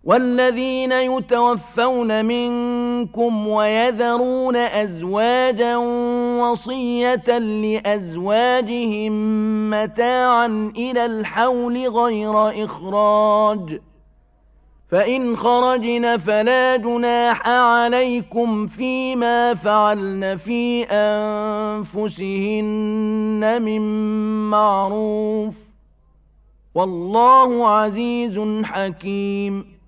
والذين يتوفون منكم ويذرون أزواجا وصية لأزواجهم متاعا إلى الحول غير إخراج، فإن خرجن فلا جناح عليكم فيما فعلن في أنفسهن من معروف، والله عزيز حكيم.